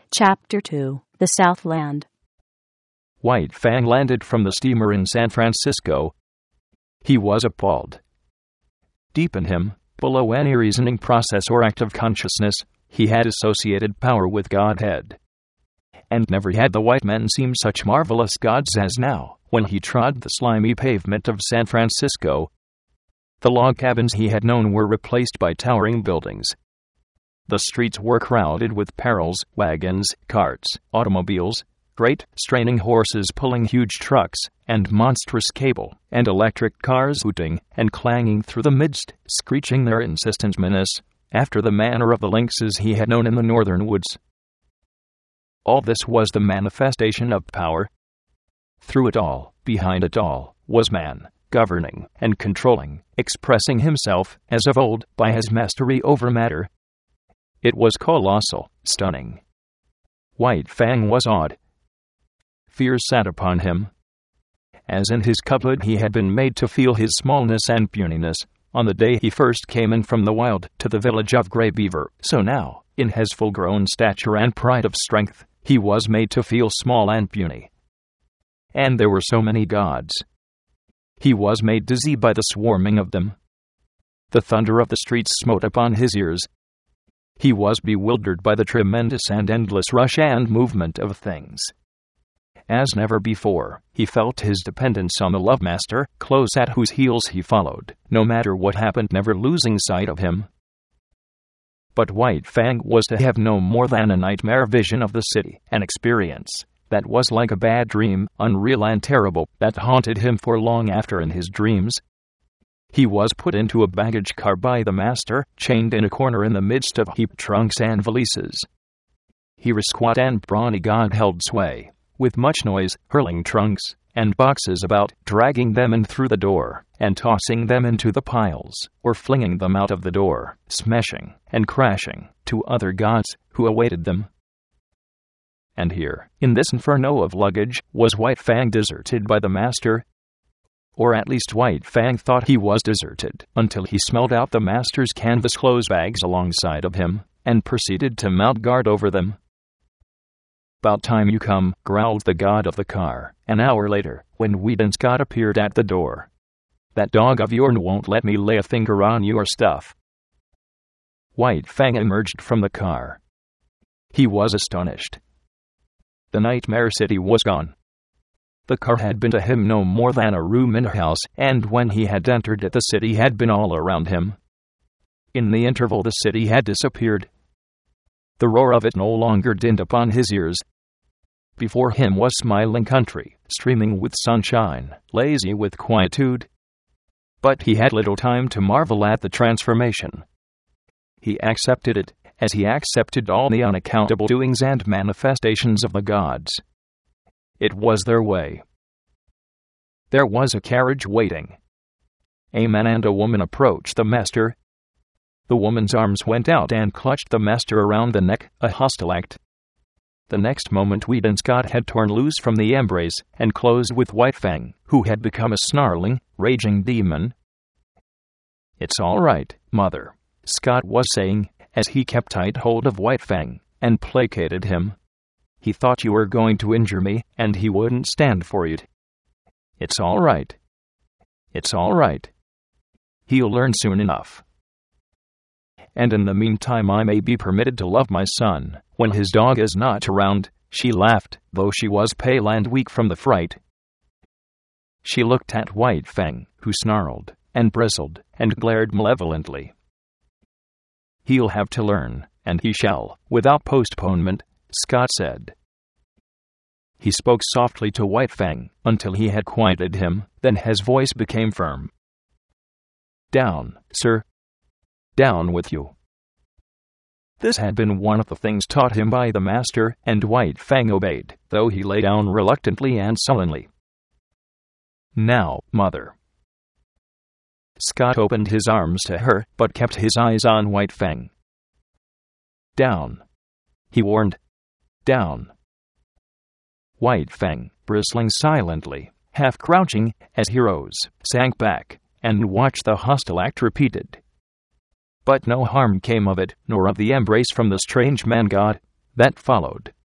Chapter 2. The Southland. White Fang landed from the steamer in San Francisco. He was appalled. Deep in him, below any reasoning process or act of consciousness, he had associated power with Godhead. And never had the white men seemed such marvelous gods as now, when he trod the slimy pavement of San Francisco. The log cabins he had known were replaced by towering buildings. The streets were crowded with perils, wagons, carts, automobiles, great, straining horses pulling huge trucks, and monstrous cable and electric cars hooting and clanging through the midst, screeching their insistent menace, after the manner of the lynxes he had known in the northern woods. All this was the manifestation of power. Through it all, behind it all, was man, governing and controlling, expressing himself, as of old, by his mastery over matter. It was colossal, stunning. White Fang was awed. Fear sat upon him. As in his cubhood he had been made to feel his smallness and puniness, on the day he first came in from the wild to the village of Grey Beaver, so now, in his full-grown stature and pride of strength, he was made to feel small and puny. And there were so many gods. He was made dizzy by the swarming of them. The thunder of the streets smote upon his ears. He was bewildered by the tremendous and endless rush and movement of things. As never before, he felt his dependence on the Love Master, close at whose heels he followed, no matter what happened, never losing sight of him. But White Fang was to have no more than a nightmare vision of the city, an experience that was like a bad dream, unreal and terrible, that haunted him for long after in his dreams. He was put into a baggage car by the master, chained in a corner in the midst of heaped trunks and valises. Here a squat and brawny god held sway, with much noise, hurling trunks and boxes about, dragging them in through the door, and tossing them into the piles, or flinging them out of the door, smashing and crashing, to other gods who awaited them. And here, in this inferno of luggage, was White Fang deserted by the master. Or at least White Fang thought he was deserted, until he smelled out the master's canvas clothes bags alongside of him, and proceeded to mount guard over them. "'Bout time you come," growled the god of the car, an hour later, when Weedon Scott appeared at the door. "That dog of yourn won't let me lay a finger on your stuff." White Fang emerged from the car. He was astonished. The nightmare city was gone. The car had been to him no more than a room in a house, and when he had entered it the city had been all around him. In the interval the city had disappeared. The roar of it no longer dinned upon his ears. Before him was smiling country, streaming with sunshine, lazy with quietude. But he had little time to marvel at the transformation. He accepted it, as he accepted all the unaccountable doings and manifestations of the gods. It was their way. There was a carriage waiting. A man and a woman approached the master. The woman's arms went out and clutched the master around the neck, a hostile act. The next moment Weedon Scott had torn loose from the embrace and closed with White Fang, who had become a snarling, raging demon. "It's all right, Mother," Scott was saying, as he kept tight hold of White Fang and placated him. "He thought you were going to injure me, and he wouldn't stand for it. It's all right. It's all right. He'll learn soon enough. And in the meantime I may be permitted to love my son, when his dog is not around." She laughed, though she was pale and weak from the fright. She looked at White Fang, who snarled and bristled and glared malevolently. "He'll have to learn, and he shall, without postponement," Scott said. He spoke softly to White Fang until he had quieted him, then his voice became firm. "Down, sir. Down with you." This had been one of the things taught him by the master, and White Fang obeyed, though he lay down reluctantly and sullenly. "Now, Mother." Scott opened his arms to her, but kept his eyes on White Fang. "Down," he warned. "Down." White Fang, bristling silently, half crouching, as he rose, sank back, and watched the hostile act repeated. But no harm came of it, nor of the embrace from the strange man-god that followed.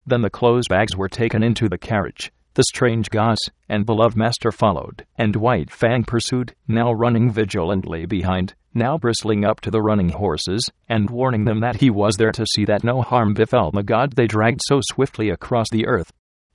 Then the clothes bags were taken into the carriage. The strange goss and beloved master followed, and White Fang pursued, now running vigilantly behind, now bristling up to the running horses, and warning them that he was there to see that no harm befell the god they dragged so swiftly across the earth.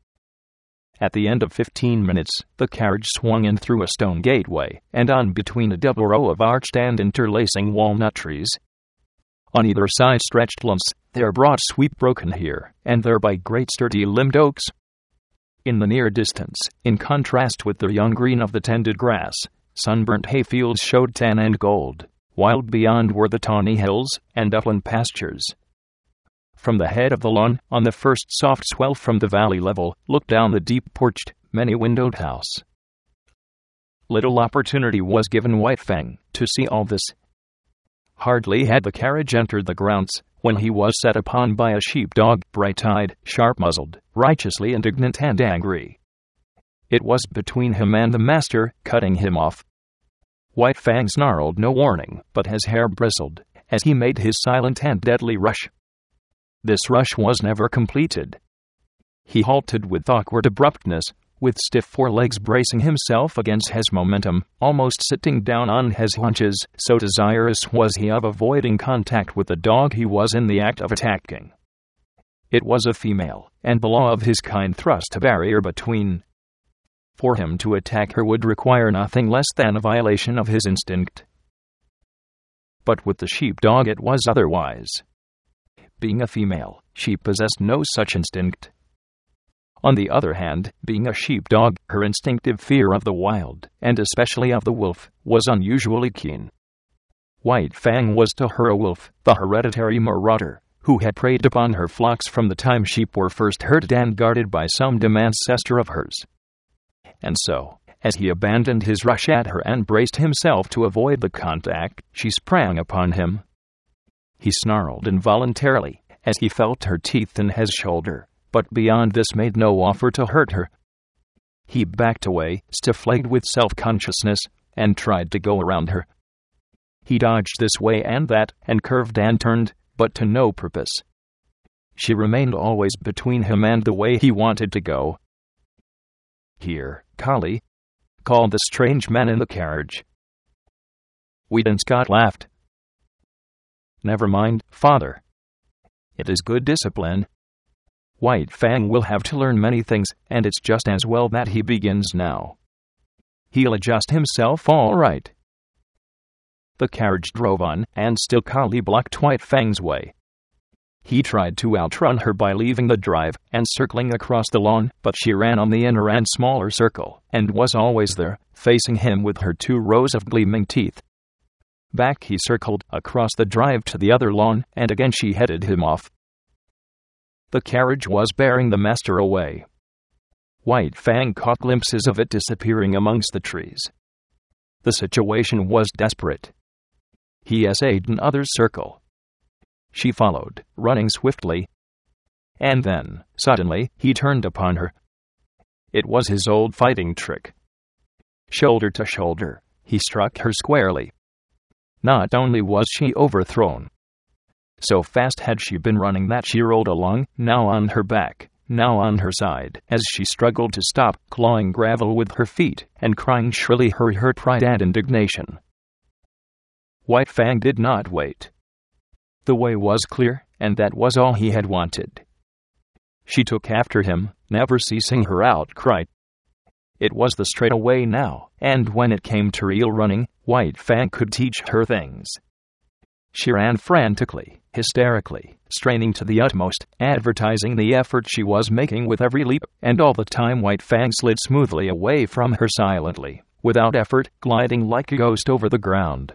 At the end of 15 minutes, the carriage swung in through a stone gateway, and on between a double row of arched and interlacing walnut trees. On either side stretched lawns, their broad sweep broken here and there by great sturdy-limbed oaks. In the near distance, in contrast with the young green of the tended grass, sunburnt hayfields showed tan and gold, while beyond were the tawny hills and upland pastures. From the head of the lawn, on the first soft swell from the valley level, looked down the deep-porched, many-windowed house. Little opportunity was given White Fang to see all this. Hardly had the carriage entered the grounds, when he was set upon by a sheepdog, bright-eyed, sharp-muzzled, righteously indignant and angry. It was between him and the master, cutting him off. White Fang snarled no warning, but his hair bristled, as he made his silent and deadly rush. This rush was never completed. He halted with awkward abruptness, with stiff forelegs bracing himself against his momentum, almost sitting down on his haunches, so desirous was he of avoiding contact with the dog he was in the act of attacking. It was a female, and the law of his kind thrust a barrier between. For him to attack her would require nothing less than a violation of his instinct. But with the sheepdog it was otherwise. Being a female, she possessed no such instinct. On the other hand, being a sheepdog, her instinctive fear of the wild, and especially of the wolf, was unusually keen. White Fang was to her a wolf, the hereditary marauder, who had preyed upon her flocks from the time sheep were first herded and guarded by some dim ancestor of hers. And so, as he abandoned his rush at her and braced himself to avoid the contact, she sprang upon him. He snarled involuntarily, as he felt her teeth in his shoulder, but beyond this made no offer to hurt her. He backed away, stiff-legged with self-consciousness, and tried to go around her. He dodged this way and that, and curved and turned, but to no purpose. She remained always between him and the way he wanted to go. "Here, Collie," called the strange man in the carriage. Weedon Scott laughed. "Never mind, father. It is good discipline. White Fang will have to learn many things, and it's just as well that he begins now. He'll adjust himself all right." The carriage drove on, and still Collie blocked White Fang's way. He tried to outrun her by leaving the drive and circling across the lawn, but she ran on the inner and smaller circle, and was always there, facing him with her 2 rows of gleaming teeth. Back he circled, across the drive to the other lawn, and again she headed him off. The carriage was bearing the master away. White Fang caught glimpses of it disappearing amongst the trees. The situation was desperate. He essayed another circle. She followed, running swiftly. And then, suddenly, he turned upon her. It was his old fighting trick. Shoulder to shoulder, he struck her squarely. Not only was she overthrown. So fast had she been running that she rolled along, now on her back, now on her side, as she struggled to stop, clawing gravel with her feet, and crying shrilly her hurt pride and indignation. White Fang did not wait. The way was clear, and that was all he had wanted. She took after him, never ceasing her outcry. It was the straight way now, and when it came to real running, White Fang could teach her things. She ran frantically, hysterically, straining to the utmost, advertising the effort she was making with every leap, and all the time White Fang slid smoothly away from her silently, without effort, gliding like a ghost over the ground.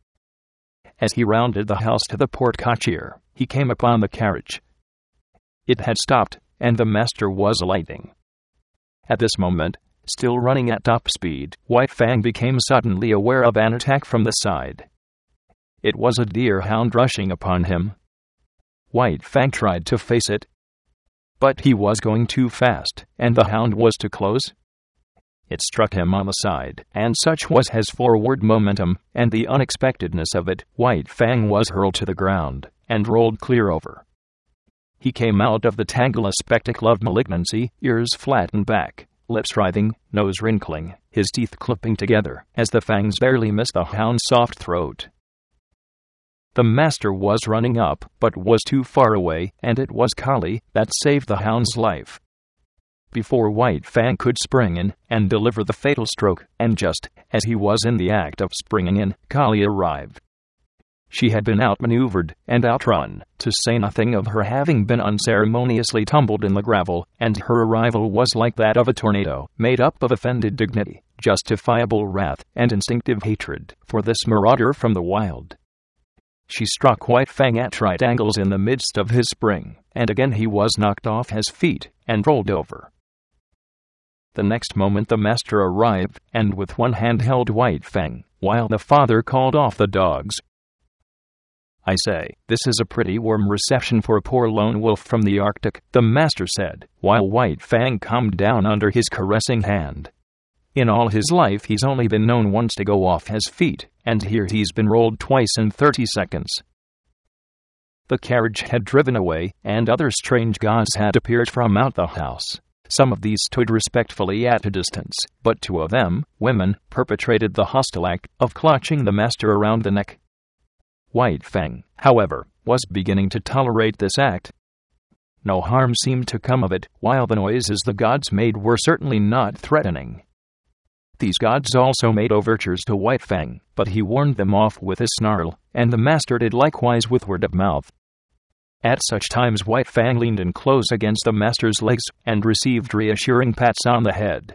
As he rounded the house to the porte-cochere, he came upon the carriage. It had stopped, and the master was alighting. At this moment, still running at top speed, White Fang became suddenly aware of an attack from the side. It was a deer-hound rushing upon him. White Fang tried to face it. But he was going too fast, and the hound was too close. It struck him on the side, and such was his forward momentum, and the unexpectedness of it, White Fang was hurled to the ground, and rolled clear over. He came out of the tangle a spectacle of malignancy, ears flattened back, lips writhing, nose wrinkling, his teeth clipping together as the fangs barely missed the hound's soft throat. The master was running up, but was too far away, and it was Kali that saved the hound's life. Before White Fang could spring in and deliver the fatal stroke, and just as he was in the act of springing in, Kali arrived. She had been outmaneuvered and outrun, to say nothing of her having been unceremoniously tumbled in the gravel, and her arrival was like that of a tornado, made up of offended dignity, justifiable wrath, and instinctive hatred for this marauder from the wild. She struck White Fang at right angles in the midst of his spring, and again he was knocked off his feet and rolled over. The next moment the master arrived, and with one hand held White Fang, while the father called off the dogs. "I say, this is a pretty warm reception for a poor lone wolf from the Arctic," the master said, while White Fang calmed down under his caressing hand. "In all his life he's only been known once to go off his feet, and here he's been rolled twice in 30 seconds. The carriage had driven away, and other strange gods had appeared from out the house. Some of these stood respectfully at a distance, but 2 of them, women, perpetrated the hostile act of clutching the master around the neck. White Fang, however, was beginning to tolerate this act. No harm seemed to come of it, while the noises the gods made were certainly not threatening. These gods also made overtures to White Fang, but he warned them off with a snarl, and the master did likewise with word of mouth. At such times White Fang leaned in close against the master's legs and received reassuring pats on the head.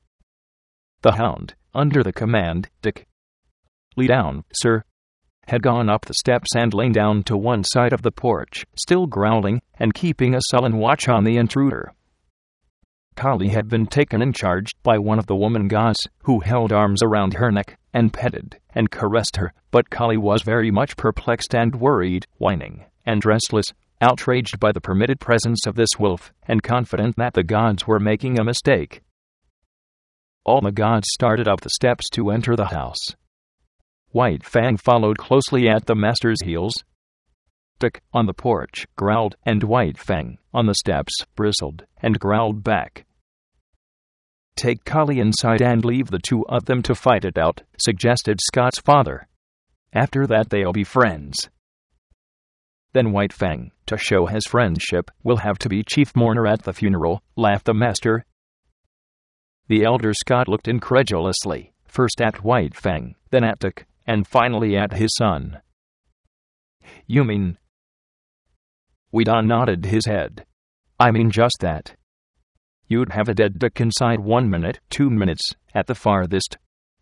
The hound, under the command, "Dick, lay down, sir," had gone up the steps and lain down to one side of the porch, still growling and keeping a sullen watch on the intruder. Kali had been taken in charge by one of the woman gods, who held arms around her neck and petted and caressed her, but Kali was very much perplexed and worried, whining and restless, outraged by the permitted presence of this wolf, and confident that the gods were making a mistake. All the gods started up the steps to enter the house. White Fang followed closely at the master's heels. Dick, on the porch, growled, and White Fang, on the steps, bristled and growled back. "Take Kali inside and leave the 2 of them to fight it out," suggested Scott's father. "After that they'll be friends." "Then White Fang, to show his friendship, will have to be chief mourner at the funeral," laughed the master. The elder Scott looked incredulously, first at White Fang, then at Dick, and finally at his son. "You mean?" Weedon nodded his head. "I mean just that. You'd have a dead Dick inside 1 minute, 2 minutes, at the farthest."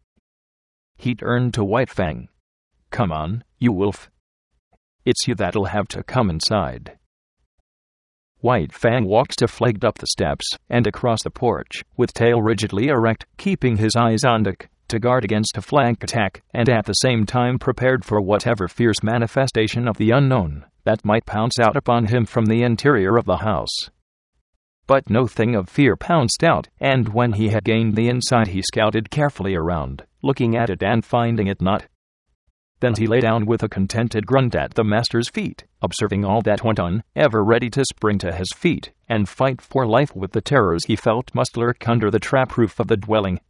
He turned to White Fang. "Come on, you wolf. It's you that'll have to come inside." White Fang walked stiff-legged up the steps and across the porch, with tail rigidly erect, keeping his eyes on Dick, to guard against a flank attack, and at the same time prepared for whatever fierce manifestation of the unknown that might pounce out upon him from the interior of the house. But no thing of fear pounced out, and when he had gained the inside he scouted carefully around, looking at it and finding it not. Then he lay down with a contented grunt at the master's feet, observing all that went on, ever ready to spring to his feet and fight for life with the terrors he felt must lurk under the trap roof of the dwelling.